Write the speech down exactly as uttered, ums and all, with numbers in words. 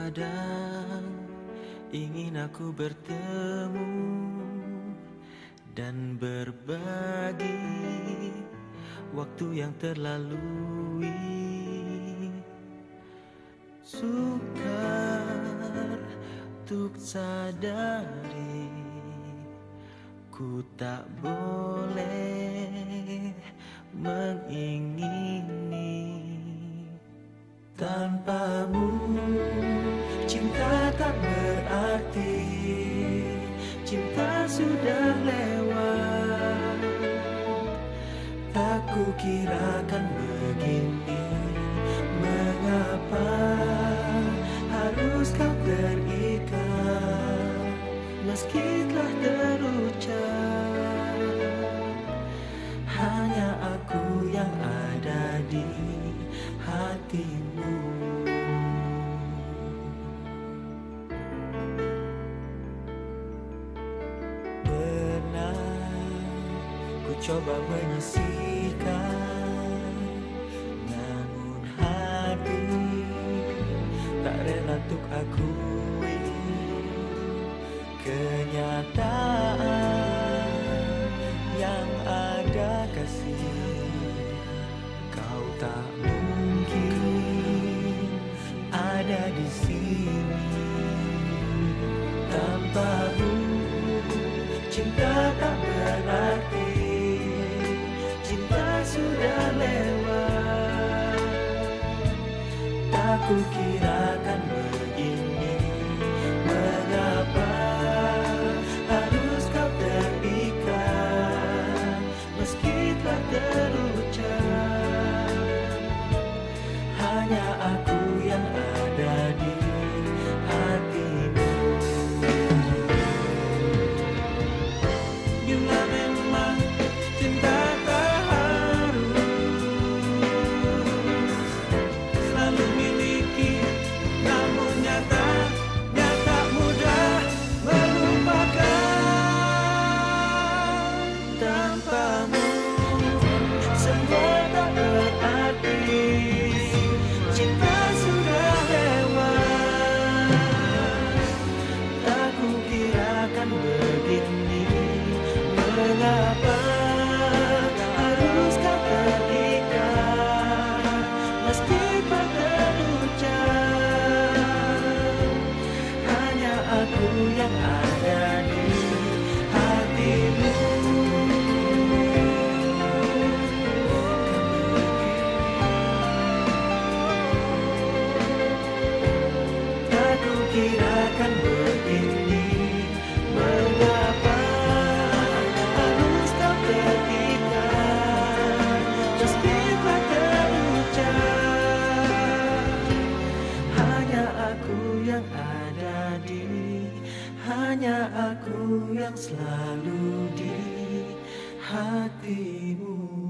Kadang ingin aku bertemu dan berbagi waktu yang terlalui. Sukar untuk sadari ku tak boleh mengingini. Tanpamu cinta tak berarti, cinta sudah lewat. Tak kukirakan begini, mengapa harus kau terikat meski telah terucap. Hanya aku yang ada di hatimu. Ku coba menyisihkan, namun hati tak rela untuk akui kenyataan yang ada. Kasih, kau tak mungkin ada di sini. Tanpamu cinta tak berarti, cinta sudah lewat. Tak kukirakan begini, mengapa harus kau terikat meski telah terucap. Hanya aku yang ada di hatimu. Bila memang cinta tak harus selalu miliki, namun nyatanya tak mudah melupakan. Tanpamu semua tak berarti, cinta sudah lewat. Tak kukirakan begini, mengapa harus kau terikat meski tak terucap. Hanya aku yang ada di hatimu. Tak kukirakan begini, mengapa yang ada di, hanya aku yang selalu di hatimu.